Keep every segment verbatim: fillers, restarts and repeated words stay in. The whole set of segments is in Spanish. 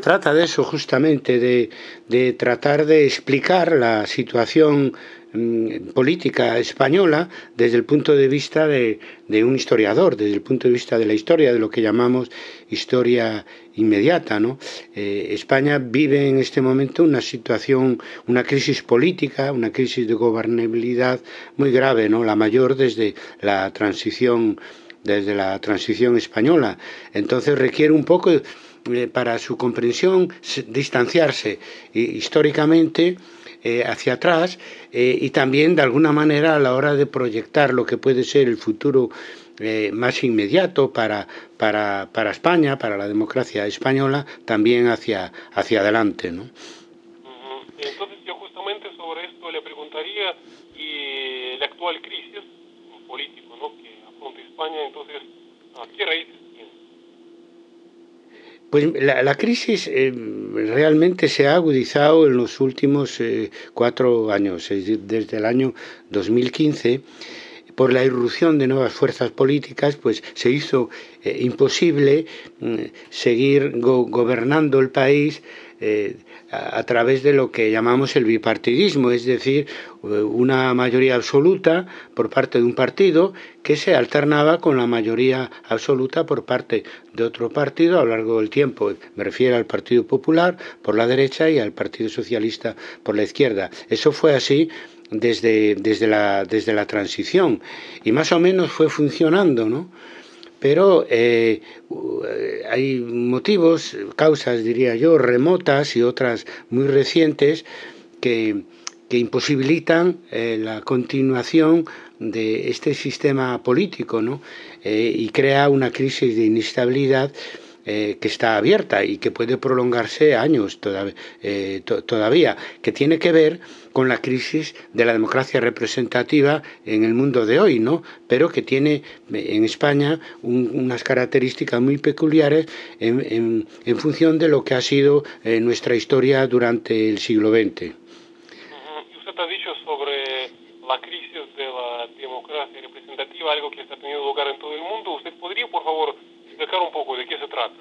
trata de eso justamente, de, de tratar de explicar la situación mm, política española desde el punto de vista de, de un historiador, desde el punto de vista de la historia, de lo que llamamos historia inmediata, ¿no? Eh, España vive en este momento una situación, una crisis política, una crisis de gobernabilidad muy grave, ¿no? La mayor desde la transición, desde la transición española. Entonces requiere un poco, eh, para su comprensión, distanciarse eh, históricamente eh, hacia atrás eh, y también de alguna manera a la hora de proyectar lo que puede ser el futuro Eh, más inmediato para, para, para España, para la democracia española, también hacia, hacia adelante, ¿no? Uh-huh. Entonces yo justamente sobre esto le preguntaría, y la actual crisis política, ¿no?, que afronta España, entonces, ¿a qué raíces tiene? Pues la, la crisis eh, realmente se ha agudizado en los últimos eh, cuatro años, es decir, desde el año dos mil quince. Por la irrupción de nuevas fuerzas políticas, pues se hizo eh, imposible eh, seguir go gobernando el país eh, a, a través de lo que llamamos el bipartidismo, es decir, una mayoría absoluta por parte de un partido que se alternaba con la mayoría absoluta por parte de otro partido a lo largo del tiempo. Me refiero al Partido Popular por la derecha y al Partido Socialista por la izquierda. Eso fue así desde, desde, la, desde la transición y más o menos fue funcionando, ¿no? Pero eh, hay motivos, causas, diría yo, remotas y otras muy recientes que, que imposibilitan eh, la continuación de este sistema político, ¿no? Eh, y crea una crisis de inestabilidad Eh, que está abierta y que puede prolongarse años todav eh, to todavía, que tiene que ver con la crisis de la democracia representativa en el mundo de hoy, ¿no? Pero que tiene en España un, unas características muy peculiares en, en, en función de lo que ha sido eh, nuestra historia durante el siglo veinte. Uh-huh. Y usted ha dicho sobre la crisis de la democracia representativa, algo que está teniendo lugar en todo el mundo. ¿Usted podría, por favor, explicar un poco de qué se trata?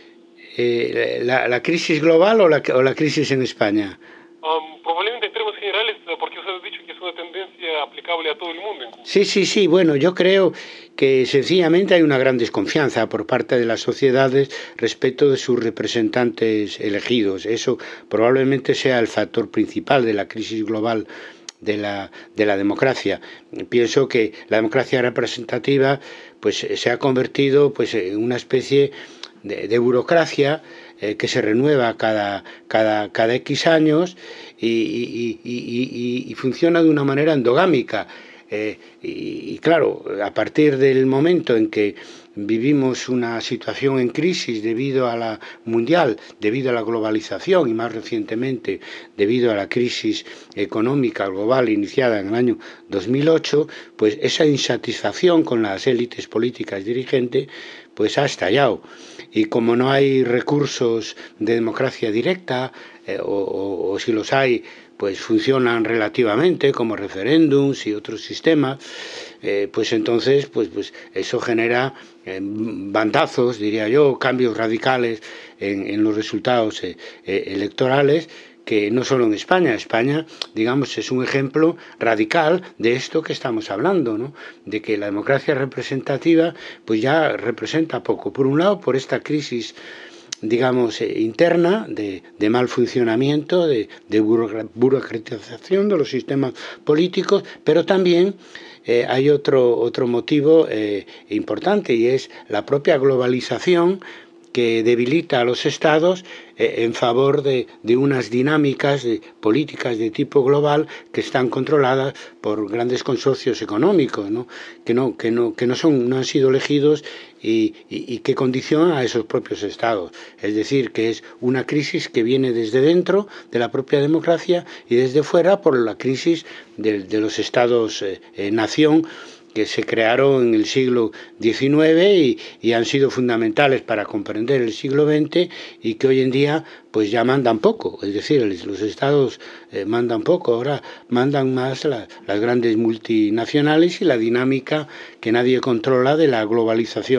Eh, la, ¿La crisis global o la, o la crisis en España? Um, probablemente en términos generales, porque usted ha dicho que es una tendencia aplicable a todo el mundo. Incluso. Sí, sí, sí. Bueno, yo creo que sencillamente hay una gran desconfianza por parte de las sociedades respecto de sus representantes elegidos. Eso probablemente sea el factor principal de la crisis global de la, de la democracia. Pienso que la democracia representativa pues, se ha convertido pues, en una especie de, de burocracia eh, que se renueva cada, cada, cada X años y, y, y, y, y funciona de una manera endogámica. Eh, y, y claro, a partir del momento en que vivimos una situación en crisis debido a la mundial, debido a la globalización y más recientemente debido a la crisis económica global iniciada en el año dos mil ocho, pues esa insatisfacción con las élites políticas dirigentes pues ha estallado. Y como no hay recursos de democracia directa, eh, o, o, o si los hay, pues funcionan relativamente como referéndums y otros sistemas, eh, pues entonces pues, pues eso genera eh, bandazos, diría yo, cambios radicales en, en los resultados eh, eh, electorales, que no solo en España, España, digamos, es un ejemplo radical de esto que estamos hablando, ¿no? De que la democracia representativa pues ya representa poco. Por un lado, por esta crisis digamos, eh, interna, de, de mal funcionamiento, de, de burocratización de los sistemas políticos, pero también eh, hay otro, otro motivo eh, importante y es la propia globalización que debilita a los estados eh, en favor de, de unas dinámicas de políticas de tipo global que están controladas por grandes consorcios económicos, ¿no? Que no, que no, que no son, no han sido elegidos y, y, y que condicionan a esos propios estados. Es decir, que es una crisis que viene desde dentro de la propia democracia y desde fuera por la crisis de, de los estados eh, eh, nación que se crearon en el siglo diecinueve y, y han sido fundamentales para comprender el siglo veinte y que hoy en día pues ya mandan poco, es decir, los estados eh, mandan poco, ahora mandan más la, las grandes multinacionales y la dinámica que nadie controla de la globalización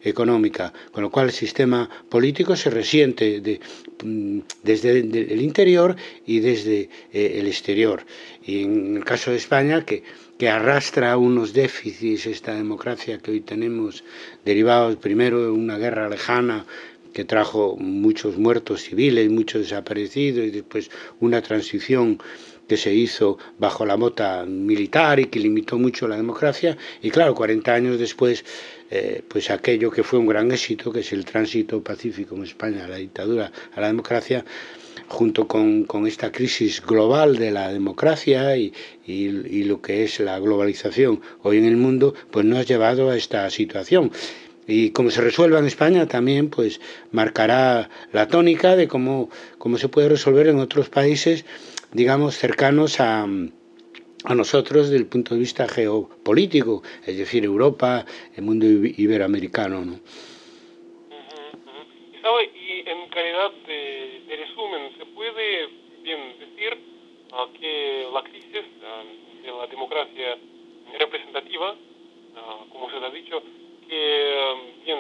económica, con lo cual el sistema político se resiente de, desde el interior y desde eh, el exterior. Y en el caso de España, que, que arrastra unos déficits esta democracia que hoy tenemos, derivados primero de una guerra lejana que trajo muchos muertos civiles, muchos desaparecidos, y después una transición que se hizo bajo la bota militar y que limitó mucho la democracia, y claro, cuarenta años después, eh, pues aquello que fue un gran éxito, que es el tránsito pacífico en España a la dictadura, a la democracia, junto con, con esta crisis global de la democracia y, y, y lo que es la globalización hoy en el mundo, pues nos ha llevado a esta situación. Y como se resuelva en España también, pues marcará la tónica de cómo, cómo se puede resolver en otros países, digamos, cercanos a, a nosotros desde el punto de vista geopolítico, es decir, Europa, el mundo iberoamericano, ¿no? Uh-huh. ¿Sabe? Y en calidad de, de resumen, ¿se puede bien decir uh, que la crisis uh, de la democracia representativa, uh, como se ha dicho, que uh, bien,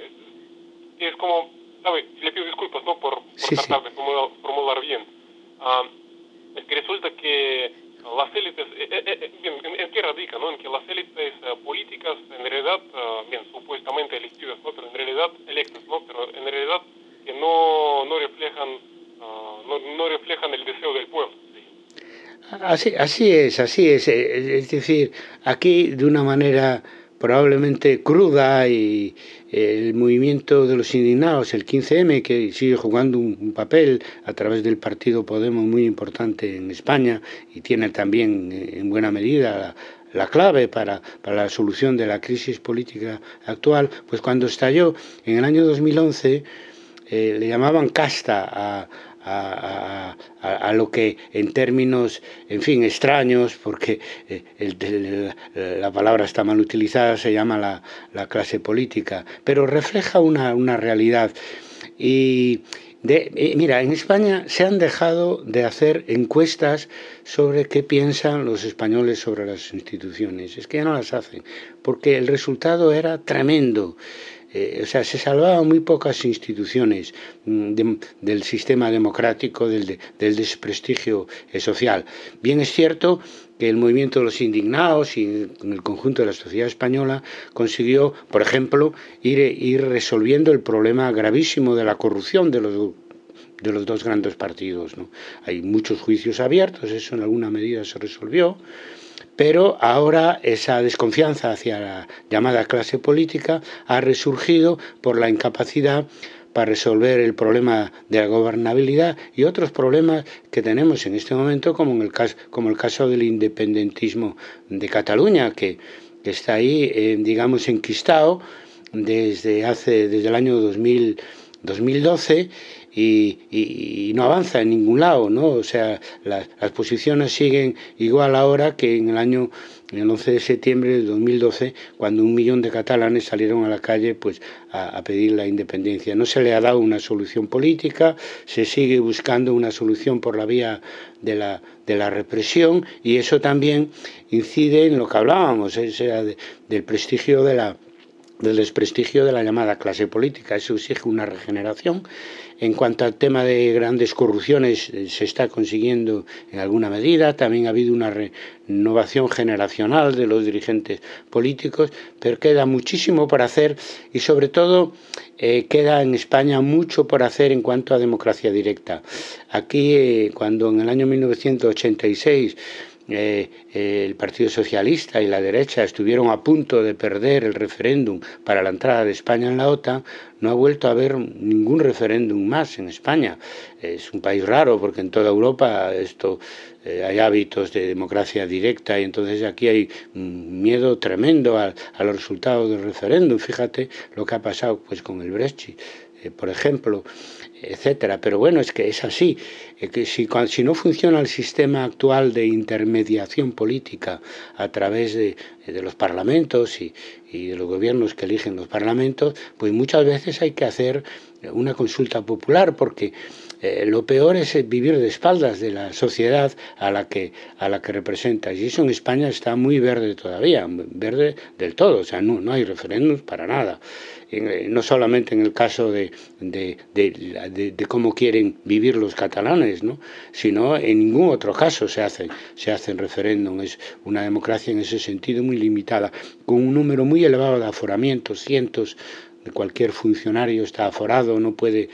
eh, es como, ¿sabe? Le pido disculpas, ¿no? Por, por sí, tratar sí. de formular, formular bien. Uh, es que resulta que las élites, eh, eh, bien, ¿en, en qué radica, no? En que las élites uh, políticas, en realidad, uh, bien, supuestamente elegidas, ¿no? Pero en realidad electas, ¿no? Pero en realidad que no, no reflejan, uh, no, no reflejan el deseo del pueblo. ¿Sí? Así, así es, así es. Es decir, aquí de una manera probablemente cruda, y el movimiento de los indignados, el quince eme, que sigue jugando un papel a través del partido Podemos muy importante en España y tiene también en buena medida la, la clave para, para la solución de la crisis política actual, pues cuando estalló en el año dos mil once eh, le llamaban casta a A, a, a lo que en términos, en fin, extraños, porque eh, el, el, la palabra está mal utilizada, se llama la, la clase política, pero refleja una, una realidad. Y de, eh, mira, en España se han dejado de hacer encuestas sobre qué piensan los españoles sobre las instituciones. Es que ya no las hacen, porque el resultado era tremendo. Eh, o sea, se salvaban muy pocas instituciones de, del sistema democrático, del, de, del desprestigio eh, social. Bien es cierto que el movimiento de los indignados y en el conjunto de la sociedad española consiguió, por ejemplo, ir, ir resolviendo el problema gravísimo de la corrupción de los de los dos grandes partidos, ¿no? Hay muchos juicios abiertos, eso en alguna medida se resolvió, pero ahora esa desconfianza hacia la llamada clase política ha resurgido por la incapacidad para resolver el problema de la gobernabilidad y otros problemas que tenemos en este momento, como en el caso, como el caso del independentismo de Cataluña, que, que está ahí, eh, digamos, enquistado desde hace desde el año dos mil, dos mil doce. Y, y, y no avanza en ningún lado, ¿no? O sea, las, las posiciones siguen igual ahora que en el año, en el once de septiembre de dos mil doce, cuando un millón de catalanes salieron a la calle, pues, a, a pedir la independencia. No se le ha dado una solución política, se sigue buscando una solución por la vía de la, de la represión, y eso también incide en lo que hablábamos, o sea, de, del prestigio de la del desprestigio de la llamada clase política. Eso exige una regeneración. En cuanto al tema de grandes corrupciones, se está consiguiendo en alguna medida. También ha habido una renovación generacional de los dirigentes políticos, pero queda muchísimo por hacer y sobre todo eh, queda en España mucho por hacer en cuanto a democracia directa. Aquí, eh, cuando en el año mil novecientos ochenta y seis Eh, eh, el Partido Socialista y la derecha estuvieron a punto de perder el referéndum para la entrada de España en la OTAN, no ha vuelto a haber ningún referéndum más en España. Es un país raro porque en toda Europa esto eh, hay hábitos de democracia directa y entonces aquí hay un miedo tremendo a, a los resultados del referéndum. Fíjate lo que ha pasado pues con el Brexit, eh, por ejemplo, etcétera. Pero bueno, es que es así, eh, que si, si no funciona el sistema actual de intermediación política a través de, de los parlamentos y, y de los gobiernos que eligen los parlamentos, pues muchas veces hay que hacer una consulta popular, porque Eh, lo peor es vivir de espaldas de la sociedad a la que a la que representas, y eso en España está muy verde todavía, verde del todo, o sea, no, no hay referéndums para nada. No solamente en el caso de, de, de, de, de cómo quieren vivir los catalanes, ¿no?, sino en ningún otro caso se hacen, se hacen referéndum. Es una democracia en ese sentido muy limitada, con un número muy elevado de aforamientos, cientos de cualquier funcionario está aforado, no puede,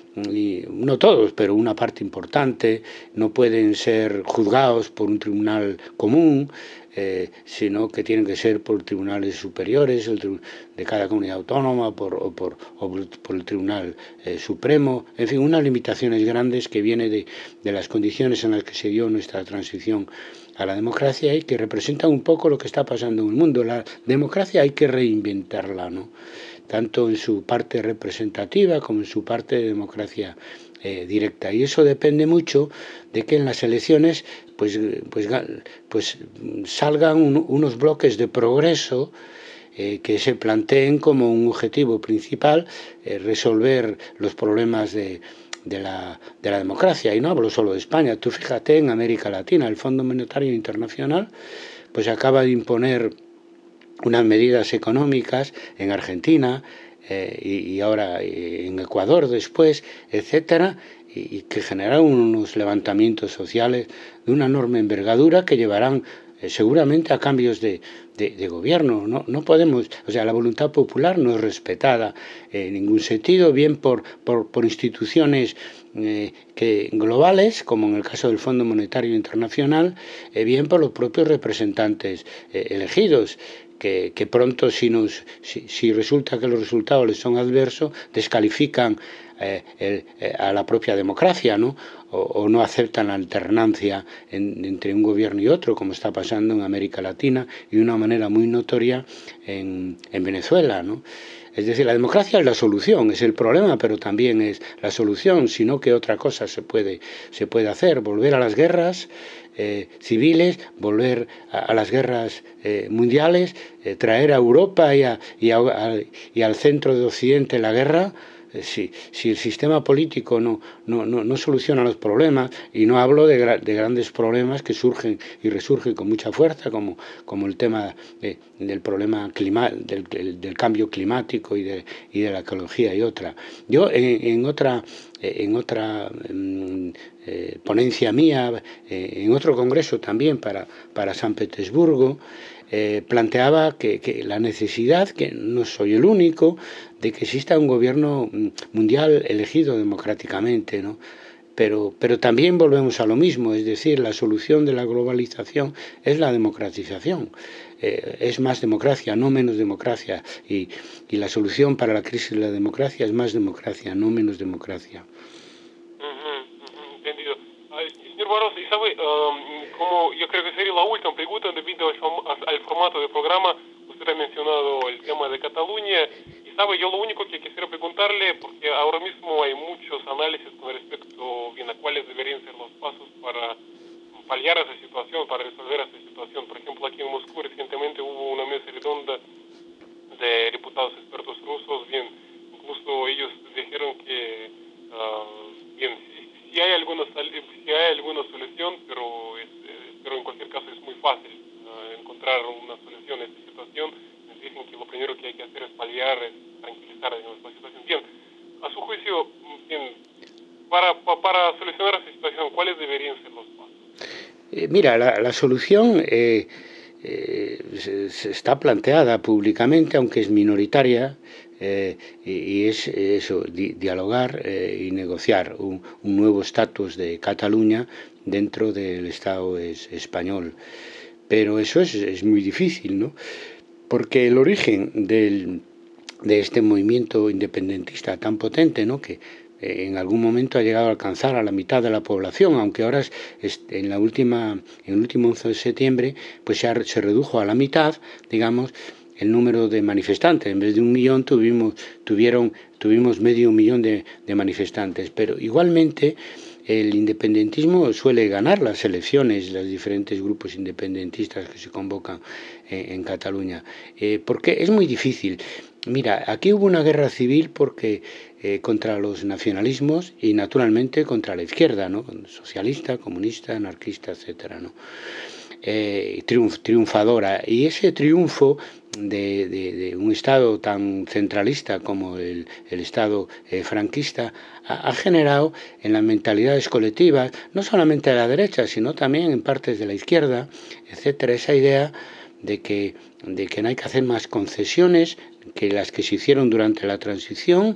y no todos, pero una parte importante, no pueden ser juzgados por un tribunal común, eh, sino que tienen que ser por tribunales superiores el de cada comunidad autónoma por, o, por, o por el Tribunal eh, Supremo. En fin, unas limitaciones grandes que vienen de, de las condiciones en las que se dio nuestra transición a la democracia y que representan un poco lo que está pasando en el mundo. La democracia hay que reinventarla, ¿no?, tanto en su parte representativa como en su parte de democracia eh, directa. Y eso depende mucho de que en las elecciones pues, pues, pues salgan un, unos bloques de progreso eh, que se planteen como un objetivo principal eh, resolver los problemas de, de, la, de la democracia. Y no hablo solo de España. Tú fíjate en América Latina, el Fondo Monetario Internacional pues acaba de imponer unas medidas económicas en Argentina eh, y, y ahora en Ecuador después, etcétera, y, y que generaron unos levantamientos sociales de una enorme envergadura que llevarán eh, seguramente a cambios de, de, de gobierno. No, no podemos, o sea, la voluntad popular no es respetada en ningún sentido, bien por, por, por instituciones Eh, que globales, como en el caso del Fondo Monetario Internacional, eh, bien por los propios representantes eh, elegidos, que, que pronto, si, nos, si, si resulta que los resultados les son adversos, descalifican eh, el, eh, a la propia democracia, ¿no?, o, o no aceptan la alternancia en, entre un gobierno y otro, como está pasando en América Latina y de una manera muy notoria en, en Venezuela, ¿no? Es decir, la democracia es la solución, es el problema, pero también es la solución, sino que otra cosa se puede, se puede hacer, volver a las guerras eh, civiles, volver a, a las guerras eh, mundiales, eh, traer a Europa y, a, y, a, a, y al centro de Occidente la guerra. Si, si el sistema político no, no, no, no soluciona los problemas, y no hablo de, gra de grandes problemas que surgen y resurgen con mucha fuerza, como, como el tema de, del problema clima, del, del, del cambio climático y de, y de la ecología y otra. Yo en, en otra, en otra eh, ponencia mía, eh, en otro congreso también para, para San Petersburgo, Eh, planteaba que, que la necesidad, que no soy el único, de que exista un gobierno mundial elegido democráticamente, ¿no? Pero, pero también volvemos a lo mismo, es decir, la solución de la globalización es la democratización. Eh, es más democracia, no menos democracia, y, y la solución para la crisis de la democracia es más democracia, no menos democracia. Barroso, y sabe, um, como yo creo que sería la última pregunta debido al, al formato del programa, usted ha mencionado el tema de Cataluña, y sabe, yo lo único que quisiera preguntarle, porque ahora mismo hay muchos análisis con respecto bien, a cuáles deberían ser los pasos para paliar esa situación, para resolver esa situación. Por ejemplo, aquí en Moscú recientemente hubo una mesa redonda de diputados expertos rusos, bien, incluso ellos dijeron que, uh, bien, si hay alguna si hay alguna solución, pero es, eh, pero en cualquier caso es muy fácil uh, encontrar una solución a esta situación. Nos dicen que lo primero que hay que hacer es paliar, es tranquilizar digamos, la situación. Bien, a su juicio, bien, para, para solucionar esta situación, ¿cuáles deberían ser los pasos? Eh, mira, la, la solución eh, eh, se, se está planteada públicamente, aunque es minoritaria. Eh, y, y es eso, di, dialogar eh, y negociar un, un nuevo estatus de Cataluña dentro del Estado es, español. Pero eso es, es muy difícil, ¿no? Porque el origen del, de este movimiento independentista tan potente, ¿no?, que eh, en algún momento ha llegado a alcanzar a la mitad de la población, aunque ahora es, es, en, la última, en el último once de septiembre pues se, ha, se redujo a la mitad, digamos, el número de manifestantes. En vez de un millón tuvimos, tuvieron, tuvimos medio millón de, de manifestantes. Pero igualmente el independentismo suele ganar las elecciones, los diferentes grupos independentistas que se convocan en, en Cataluña. Eh, porque es muy difícil. Mira, aquí hubo una guerra civil porque eh, contra los nacionalismos y naturalmente contra la izquierda, ¿no? Socialista, comunista, anarquista, etcétera, ¿no? Eh, triunf, triunfadora. Y ese triunfo de, de, de un Estado tan centralista como el, el Estado eh, franquista ha, ha generado en las mentalidades colectivas, no solamente de la derecha, sino también en partes de la izquierda, etcétera, esa idea de que, de que no hay que hacer más concesiones que las que se hicieron durante la transición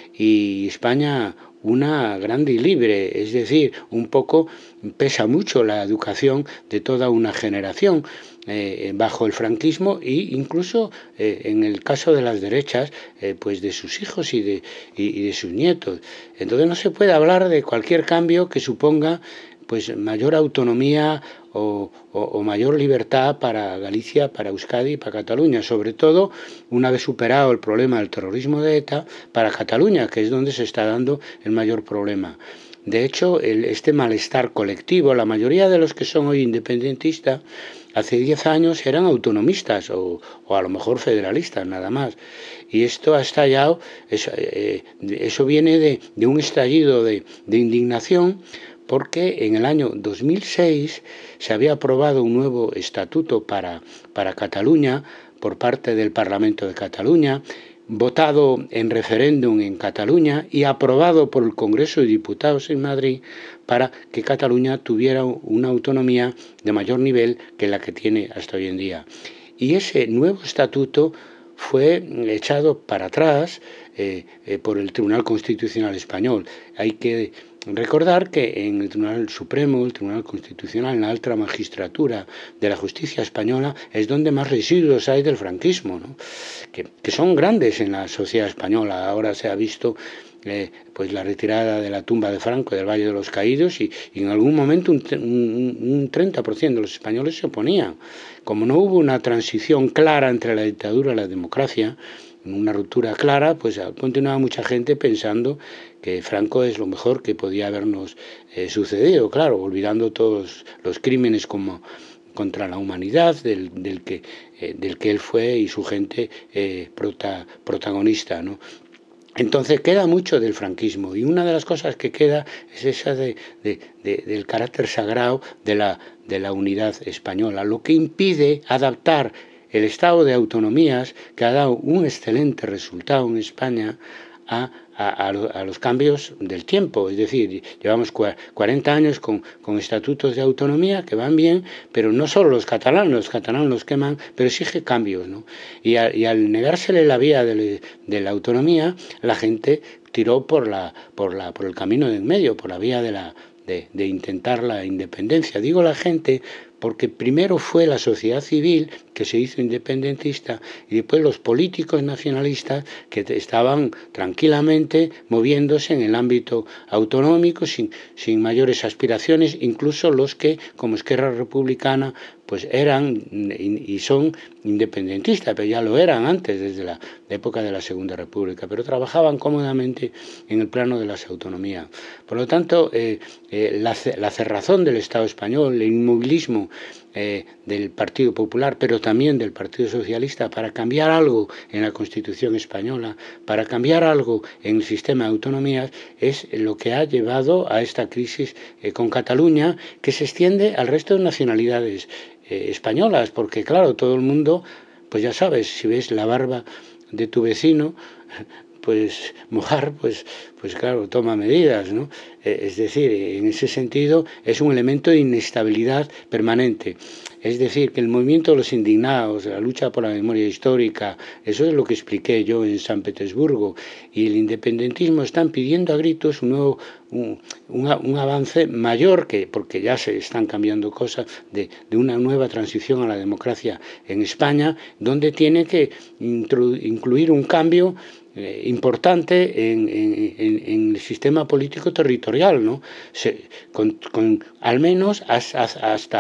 y España una grande y libre, es decir, un poco pesa mucho la educación de toda una generación eh, bajo el franquismo e incluso eh, en el caso de las derechas, eh, pues de sus hijos y de, y, y de sus nietos. Entonces no se puede hablar de cualquier cambio que suponga pues mayor autonomía o, o, o mayor libertad para Galicia, para Euskadi y para Cataluña, sobre todo una vez superado el problema del terrorismo de ETA, para Cataluña, que es donde se está dando el mayor problema. De hecho, el, este malestar colectivo, la mayoría de los que son hoy independentistas, hace diez años eran autonomistas o, o a lo mejor federalistas, nada más. Y esto ha estallado, eso, eh, eso viene de, de un estallido de, de indignación, porque en el año dos mil seis se había aprobado un nuevo estatuto para, para Cataluña por parte del Parlamento de Cataluña, votado en referéndum en Cataluña y aprobado por el Congreso de Diputados en Madrid para que Cataluña tuviera una autonomía de mayor nivel que la que tiene hasta hoy en día. Y ese nuevo estatuto fue echado para atrás eh, eh, por el Tribunal Constitucional Español. Hay que recordar que en el Tribunal Supremo, el Tribunal Constitucional, en la alta magistratura de la justicia española, es donde más residuos hay del franquismo, ¿no? que, que son grandes en la sociedad española. Ahora se ha visto eh, pues la retirada de la tumba de Franco del Valle de los Caídos y, y en algún momento un, un, un treinta por ciento de los españoles se oponían. Como no hubo una transición clara entre la dictadura y la democracia, una ruptura clara, pues continuaba mucha gente pensando que Franco es lo mejor que podía habernos eh, sucedido, claro, olvidando todos los crímenes como contra la humanidad del, del, que, eh, del que él fue y su gente eh, prota, protagonista, ¿no? Entonces queda mucho del franquismo y una de las cosas que queda es esa de, de, de, del carácter sagrado de la, de la unidad española, lo que impide adaptar el estado de autonomías, que ha dado un excelente resultado en España, a, a, a los cambios del tiempo. Es decir, llevamos cuarenta años con, con estatutos de autonomía que van bien, pero no solo los catalanes, los catalanes los queman, pero exige cambios, ¿no? Y, a, y al negársele la vía de, de la autonomía, la gente tiró por, la, por, la, por el camino de en medio, por la vía de, la, de, de intentar la independencia. Digo la gente porque primero fue la sociedad civil que se hizo independentista y después los políticos nacionalistas que estaban tranquilamente moviéndose en el ámbito autonómico sin, sin mayores aspiraciones, incluso los que como Esquerra Republicana pues eran y son independentistas, pero ya lo eran antes, desde la época de la Segunda República, pero trabajaban cómodamente en el plano de las autonomías. Por lo tanto, eh, eh, la, la cerrazón del Estado español, el inmovilismo eh, del Partido Popular, pero también del Partido Socialista, para cambiar algo en la Constitución española, para cambiar algo en el sistema de autonomías, es lo que ha llevado a esta crisis eh, con Cataluña, que se extiende al resto de nacionalidades eh, españolas, porque claro, todo el mundo, pues ya sabes, si ves la barba de tu vecino, pues mojar, pues, pues claro, toma medidas, ¿no? Eh, es decir, en ese sentido es un elemento de inestabilidad permanente. Es decir, que el movimiento de los indignados, la lucha por la memoria histórica, eso es lo que expliqué yo en San Petersburgo, y el independentismo están pidiendo a gritos un nuevo un, un, un avance mayor, que porque ya se están cambiando cosas, de, de una nueva transición a la democracia en España, donde tiene que incluir un cambio eh, importante en, en, en, en el sistema político territorial, ¿no? Se, con, con, al menos hasta, hasta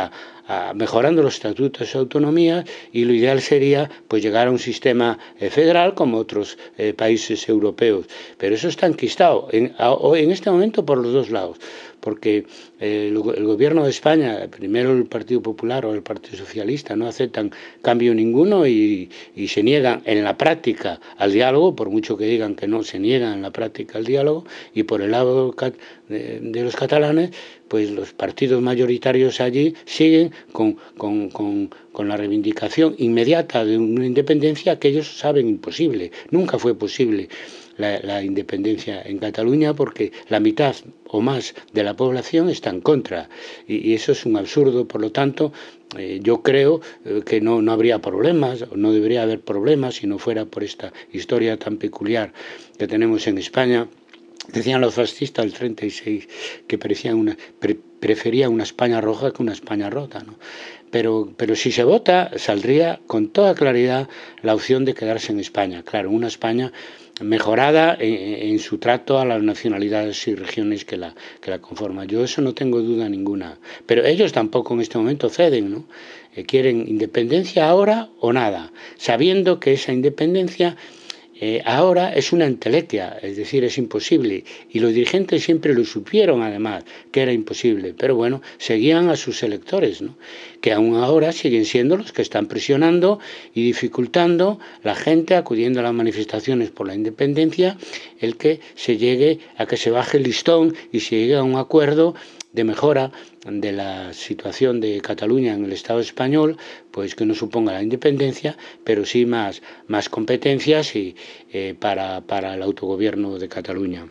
a, mejorando los estatutos de autonomía, y lo ideal sería pues llegar a un sistema eh, federal como otros eh, países europeos. Pero eso está enquistado en, a, en este momento por los dos lados, porque eh, el, el gobierno de España, primero el Partido Popular o el Partido Socialista, no aceptan cambio ninguno y, y se niegan en la práctica al diálogo, por mucho que digan que no, se niegan en la práctica al diálogo, y por el lado de, de los catalanes, pues los partidos mayoritarios allí siguen con, con, con, con la reivindicación inmediata de una independencia que ellos saben imposible. Nunca fue posible la, la independencia en Cataluña porque la mitad o más de la población está en contra, y, y eso es un absurdo. Por lo tanto, eh, yo creo eh, que no, no habría problemas, no debería haber problemas si no fuera por esta historia tan peculiar que tenemos en España. Decían los fascistas del treinta y seis que parecían una, pre, preferían una España roja que una España rota, ¿no? Pero, pero si se vota, saldría con toda claridad la opción de quedarse en España. Claro, una España mejorada en, en su trato a las nacionalidades y regiones que la, que la conforman. Yo eso no tengo duda ninguna. Pero ellos tampoco en este momento ceden, ¿no? Eh, quieren independencia ahora o nada, sabiendo que esa independencia Eh, ahora es una entelequia, es decir, es imposible, y los dirigentes siempre lo supieron además, que era imposible, pero bueno, seguían a sus electores, ¿no? Que aún ahora siguen siendo los que están presionando y dificultando la gente acudiendo a las manifestaciones por la independencia, el que se llegue a que se baje el listón y se llegue a un acuerdo de mejora de la situación de Cataluña en el Estado español, pues que no suponga la independencia, pero sí más, más competencias y, eh, para, para el autogobierno de Cataluña.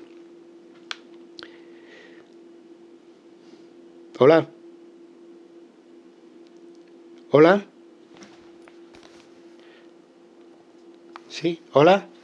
Hola. Hola. Sí, hola.